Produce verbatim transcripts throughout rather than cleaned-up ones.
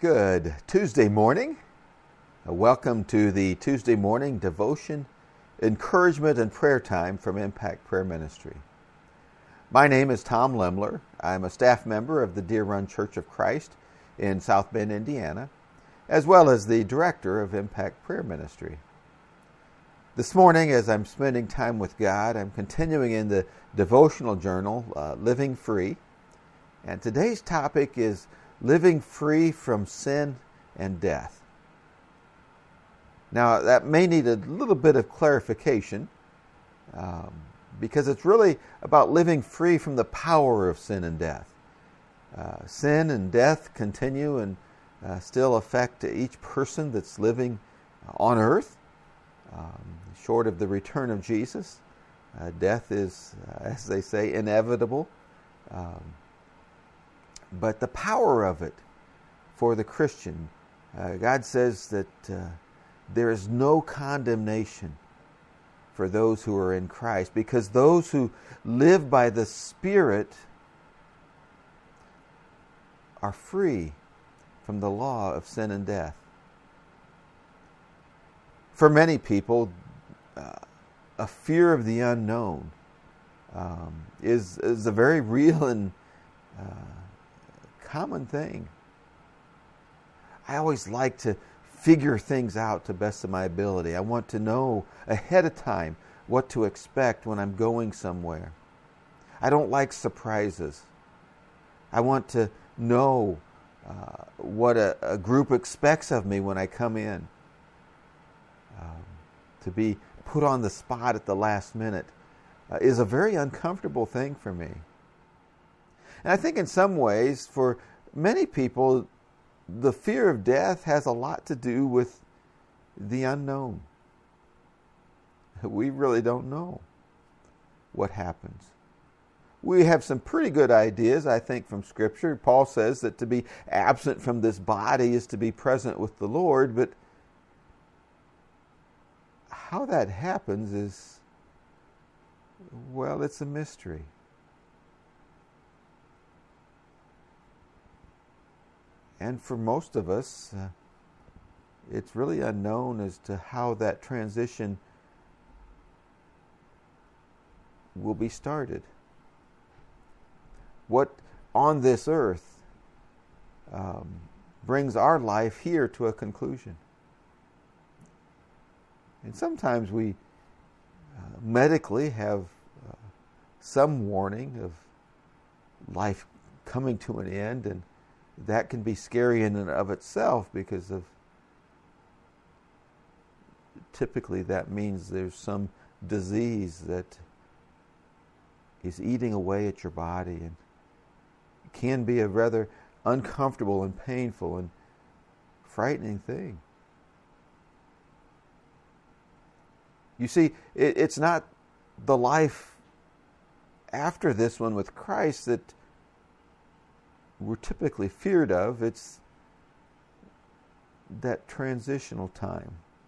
Good Tuesday morning. Uh, Welcome to the Tuesday morning devotion, encouragement, and prayer time from Impact Prayer Ministry. My name is Tom Lemler. I'm a staff member of the Deer Run Church of Christ in South Bend, Indiana, as well as the director of Impact Prayer Ministry. This morning, as I'm spending time with God, I'm continuing in the devotional journal, uh, Living Free. And today's topic is living free from sin and death. Now, that may need a little bit of clarification um, because it's really about living free from the power of sin and death. Uh, sin and death continue and uh, still affect each person that's living on earth. Um, short of the return of Jesus, uh, death is, uh, as they say, inevitable. Um, But the power of it for the Christian, uh, God says that uh, there is no condemnation for those who are in Christ, because those who live by the Spirit are free from the law of sin and death. For many people, uh, a fear of the unknown um, is, is a very real and uh, common thing. I always like to figure things out to the best of my ability. I want to know ahead of time what to expect when I'm going somewhere. I don't like surprises. I want to know uh, what a, a group expects of me when I come in. Um, to be put on the spot at the last minute uh, is a very uncomfortable thing for me. And I think in some ways, for many people, the fear of death has a lot to do with the unknown. We really don't know what happens. We have some pretty good ideas, I think, from Scripture. Paul says that to be absent from this body is to be present with the Lord, but how that happens is, well, it's a mystery. And for most of us, uh, it's really unknown as to how that transition will be started. What on this earth um, brings our life here to a conclusion. And sometimes we uh, medically have uh, some warning of life coming to an end, and that can be scary in and of itself because of typically that means there's some disease that is eating away at your body, and it can be a rather uncomfortable and painful and frightening thing. You see, it, it's not the life after this one with Christ that we're typically feared of. It's that transitional time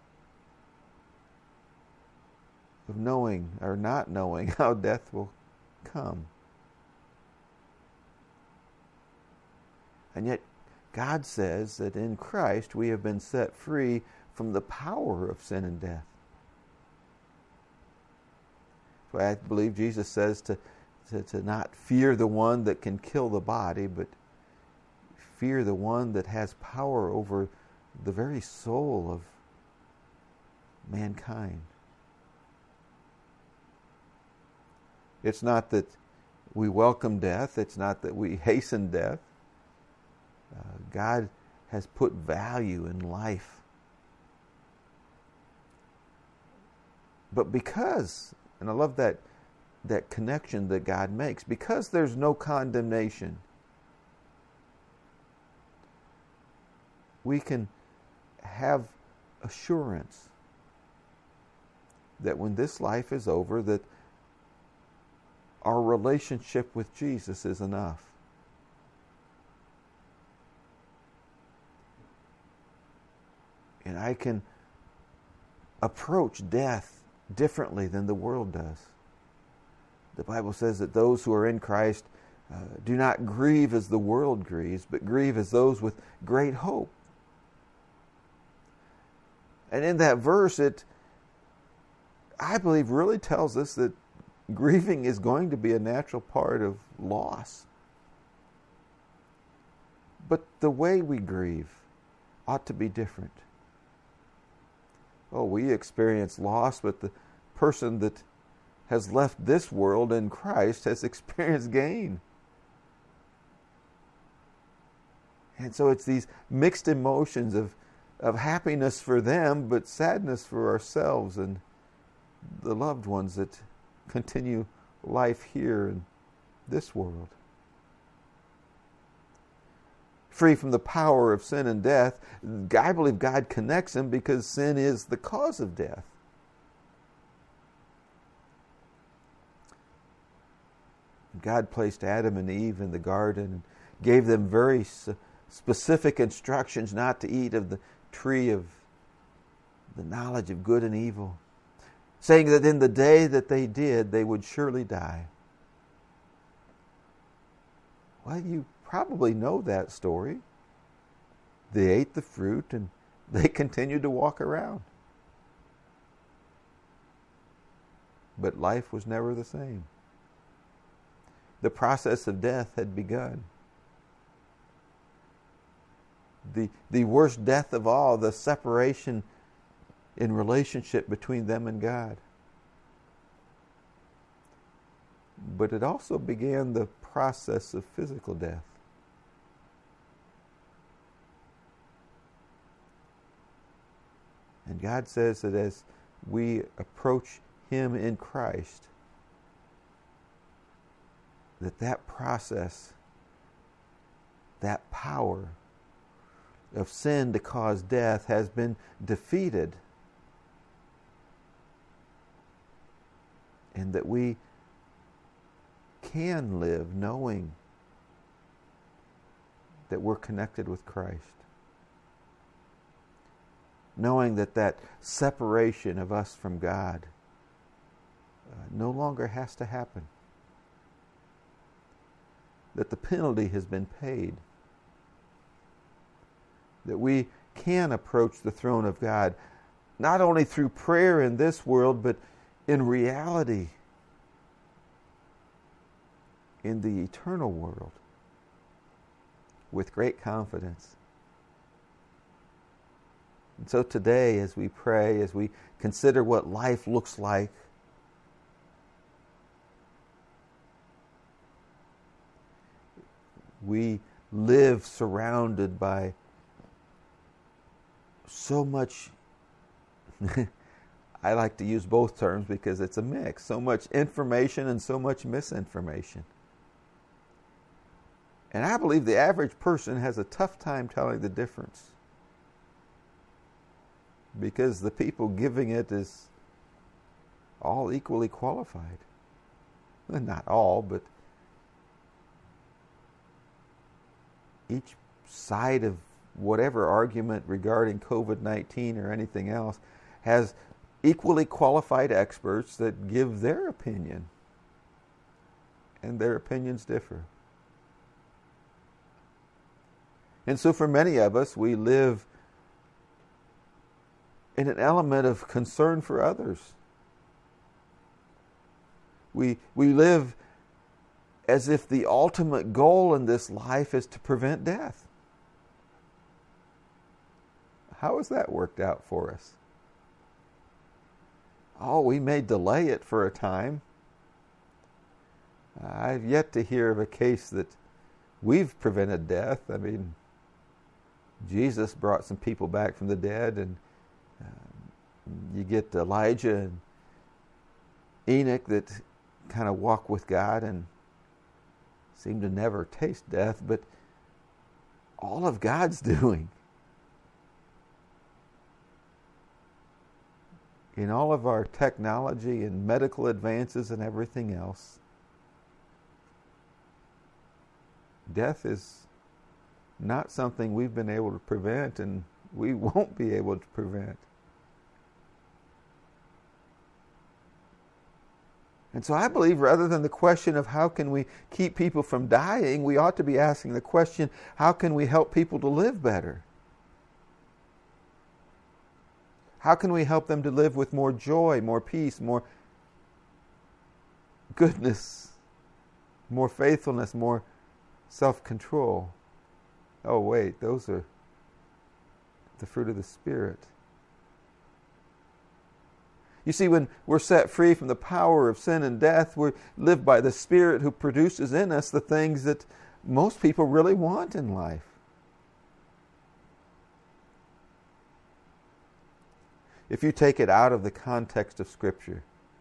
of knowing or not knowing how death will come. And yet God says that in Christ we have been set free from the power of sin and death. So I believe Jesus says to, to, to not fear the one that can kill the body, but fear the one that has power over the very soul of mankind. It's not that we welcome death. It's not that we hasten death. Uh, God has put value in life. But because, and I love that, that connection that God makes, because there's no condemnation, we can have assurance that when this life is over, that our relationship with Jesus is enough. And I can approach death differently than the world does. The Bible says that those who are in Christ Uh, do not grieve as the world grieves, but grieve as those with great hope. And in that verse, it, I believe, really tells us that grieving is going to be a natural part of loss. But the way we grieve ought to be different. Oh, we experience loss, but the person that has left this world in Christ has experienced gain. And so it's these mixed emotions of, of happiness for them, but sadness for ourselves and the loved ones that continue life here in this world. Free from the power of sin and death, I believe God connects them because sin is the cause of death. God placed Adam and Eve in the garden and gave them very specific instructions not to eat of the tree of the knowledge of good and evil, saying that in the day that they did, they would surely die. Well, you probably know that story. They ate the fruit and they continued to walk around. But life was never the same. The process of death had begun. The, the worst death of all, the separation in relationship between them and God. But it also began the process of physical death. And God says that as we approach Him in Christ, that that process, that power of sin to cause death has been defeated. And that we can live knowing that we're connected with Christ. Knowing that that separation of us from God uh, no longer has to happen. That the penalty has been paid. That we can approach the throne of God, not only through prayer in this world, but in reality, in the eternal world, with great confidence. And so today, as we pray, as we consider what life looks like, we live surrounded by so much, I like to use both terms because it's a mix, so much information and so much misinformation. And I believe the average person has a tough time telling the difference, because the people giving it is all equally qualified. Well, not all, but each side of whatever argument regarding covid nineteen or anything else has equally qualified experts that give their opinion. And their opinions differ. And so for many of us, we live in an element of concern for others. We, we live as if the ultimate goal in this life is to prevent death. How has that worked out for us? Oh, we may delay it for a time. I've yet to hear of a case that we've prevented death. I mean, Jesus brought some people back from the dead, and uh, you get Elijah and Enoch that kind of walk with God and seem to never taste death, but all of God's doing, in all of our technology and medical advances and everything else, death is not something we've been able to prevent, and we won't be able to prevent. And so I believe rather than the question of how can we keep people from dying, we ought to be asking the question, how can we help people to live better? How can we help them to live with more joy, more peace, more goodness, more faithfulness, more self-control? Oh, wait, those are the fruit of the Spirit. You see, when we're set free from the power of sin and death, we live by the Spirit who produces in us the things that most people really want in life. If you take it out of the context of Scripture,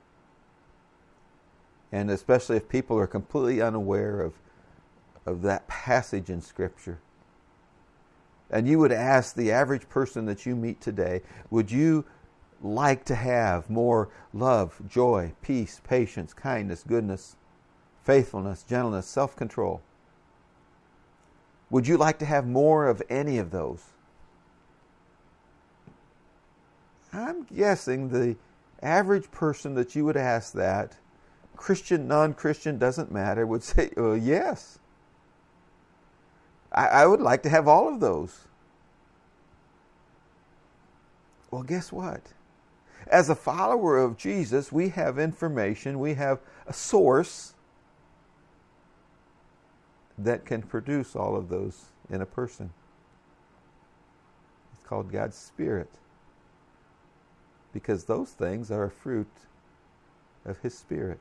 and especially if people are completely unaware of, of that passage in Scripture, and you would ask the average person that you meet today, would you like to have more love, joy, peace, patience, kindness, goodness, faithfulness, gentleness, self-control? Would you like to have more of any of those? I'm guessing the average person that you would ask that, Christian, non-Christian, doesn't matter, would say, uh, yes. I, I would like to have all of those. Well, guess what? As a follower of Jesus, we have information, we have a source that can produce all of those in a person. It's called God's Spirit. Because those things are a fruit of His Spirit.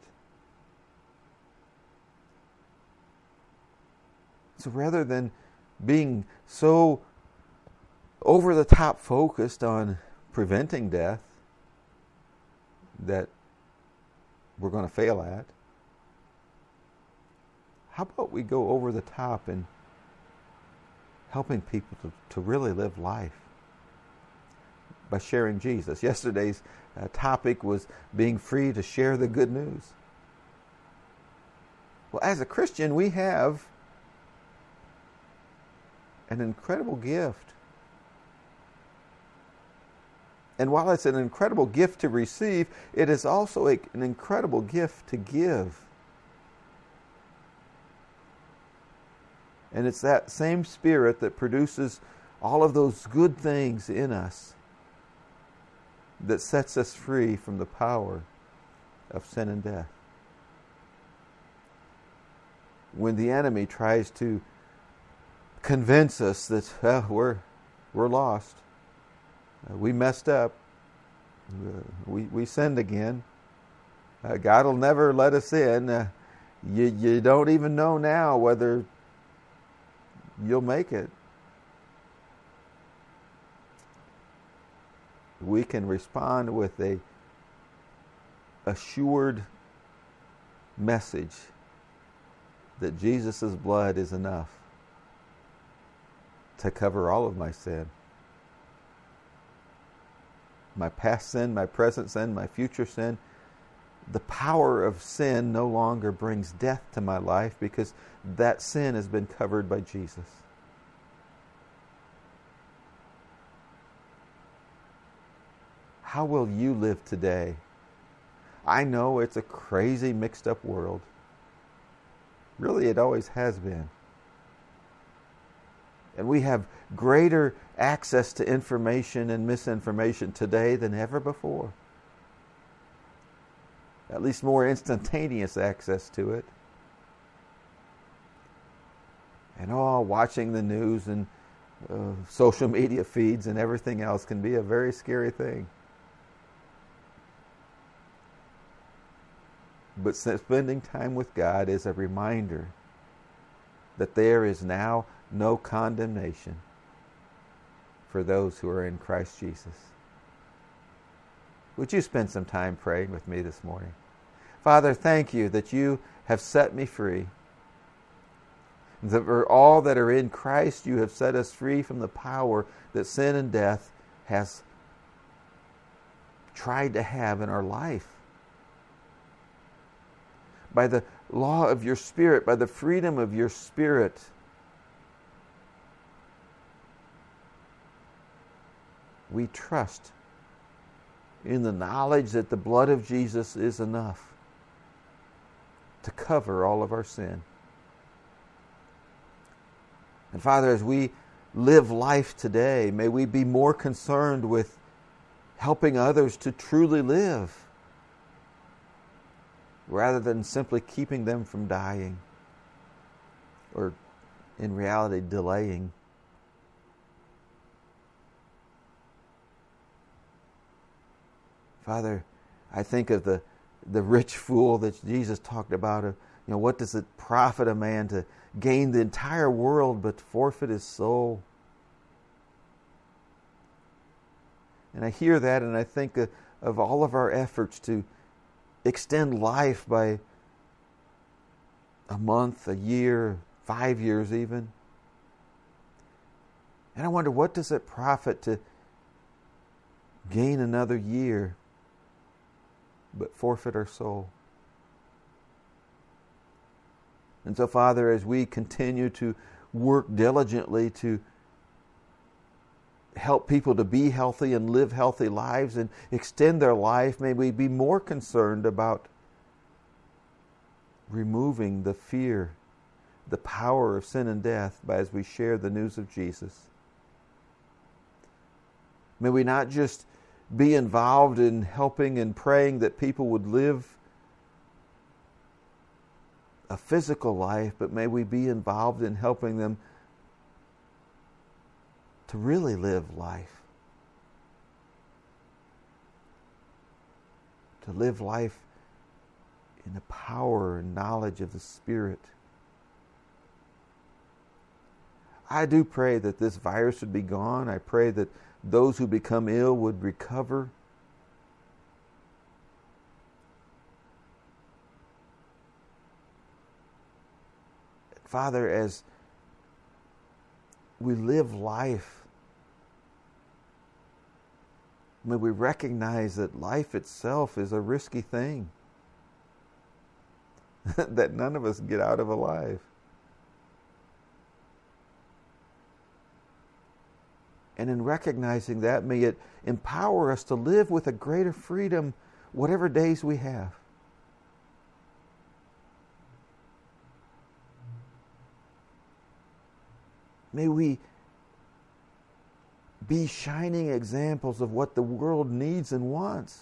So rather than being so over-the-top focused on preventing death that we're going to fail at, how about we go over the top in helping people to, to really live life by sharing Jesus? Yesterday's uh, topic was being free to share the good news. Well, as a Christian, we have an incredible gift. And while it's an incredible gift to receive, it is also a, an incredible gift to give. And it's that same Spirit that produces all of those good things in us that sets us free from the power of sin and death. When the enemy tries to convince us that well, we're we're lost, uh, we messed up, uh, we we sinned again, uh, God will never let us in. Uh, you you don't even know now whether you'll make it. We can respond with a assured message that Jesus' blood is enough to cover all of my sin. My past sin, my present sin, my future sin. The power of sin no longer brings death to my life because that sin has been covered by Jesus. How will you live today? I know it's a crazy, mixed up world. Really, it always has been. And we have greater access to information and misinformation today than ever before. At least more instantaneous access to it. And all watching the news and uh, social media feeds and everything else can be a very scary thing. But spending time with God is a reminder that there is now no condemnation for those who are in Christ Jesus. Would you spend some time praying with me this morning? Father, thank you that you have set me free. That for all that are in Christ, you have set us free from the power that sin and death has tried to have in our life. By the law of your Spirit, by the freedom of your Spirit, we trust in the knowledge that the blood of Jesus is enough to cover all of our sin. And Father, as we live life today, may we be more concerned with helping others to truly live rather than simply keeping them from dying or, in reality, delaying. Father, I think of the, the rich fool that Jesus talked about. You know, what does it profit a man to gain the entire world but forfeit his soul? And I hear that and I think of, of all of our efforts to extend life by a month, a year, five years even. And I wonder, what does it profit to gain another year but forfeit our soul? And so, Father, as we continue to work diligently to help people to be healthy and live healthy lives and extend their life, may we be more concerned about removing the fear, the power of sin and death by as we share the news of Jesus. May we not just be involved in helping and praying that people would live a physical life, but may we be involved in helping them to really live life. To live life in the power and knowledge of the Spirit. I do pray that this virus would be gone. I pray that those who become ill would recover. Father, as we live life, may we recognize that life itself is a risky thing that none of us get out of alive. And in recognizing that, may it empower us to live with a greater freedom whatever days we have. May we be shining examples of what the world needs and wants.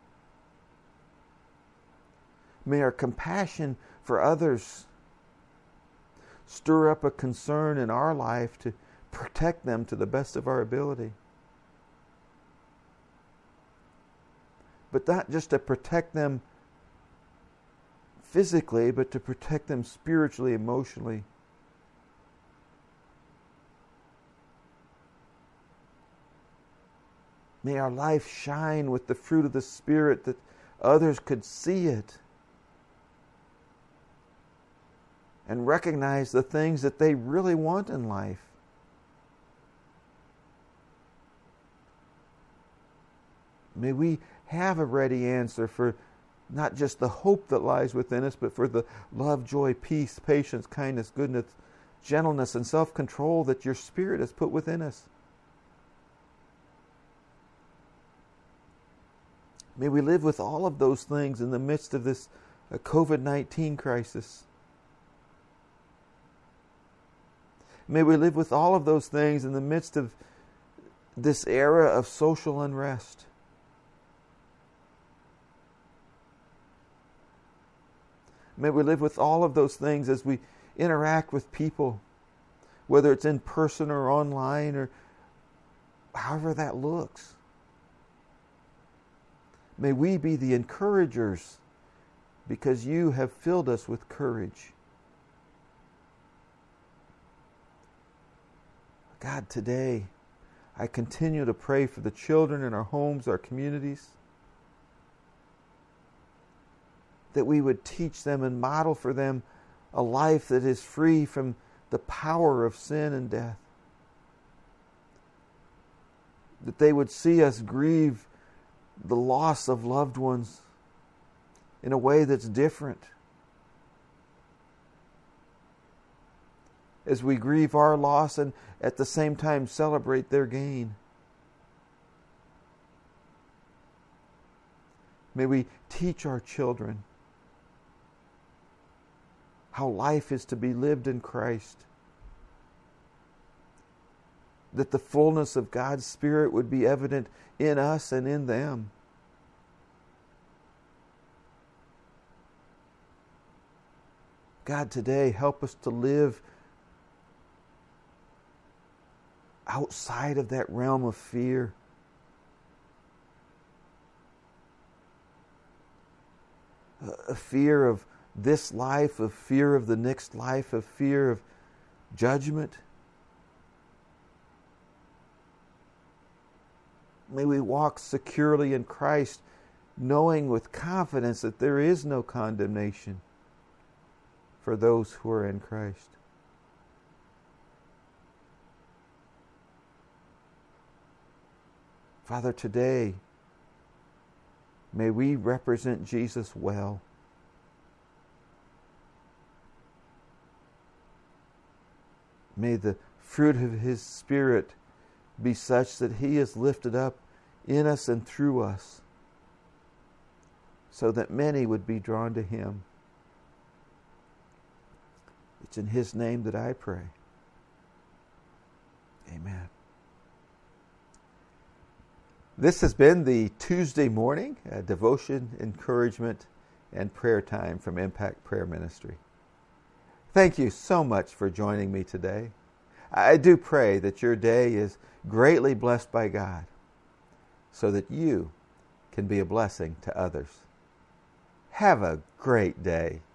May our compassion for others stir up a concern in our life to protect them to the best of our ability. But not just to protect them physically, but to protect them spiritually, emotionally. May our life shine with the fruit of the Spirit that others could see it and recognize the things that they really want in life. May we have a ready answer for not just the hope that lies within us, but for the love, joy, peace, patience, kindness, goodness, gentleness, and self-control that your Spirit has put within us. May we live with all of those things in the midst of this uh, covid nineteen crisis. May we live with all of those things in the midst of this era of social unrest. May we live with all of those things as we interact with people, whether it's in person or online or however that looks. May we be the encouragers because you have filled us with courage. God, today I continue to pray for the children in our homes, our communities, that we would teach them and model for them a life that is free from the power of sin and death. That they would see us grieve the loss of loved ones in a way that's different. As we grieve our loss and at the same time celebrate their gain. May we teach our children how life is to be lived in Christ. That the fullness of God's Spirit would be evident in us and in them. God, today help us to live outside of that realm of fear. A fear of this life, of fear of the next life, of fear of judgment. May we walk securely in Christ, knowing with confidence that there is no condemnation for those who are in Christ. Father, today, may we represent Jesus well. May the fruit of His Spirit be such that He is lifted up in us and through us, so that many would be drawn to Him. It's in His name that I pray. Amen. This has been the Tuesday morning uh, devotion, encouragement, and prayer time from Impact Prayer Ministry. Thank you so much for joining me today. I do pray that your day is greatly blessed by God, so that you can be a blessing to others. Have a great day.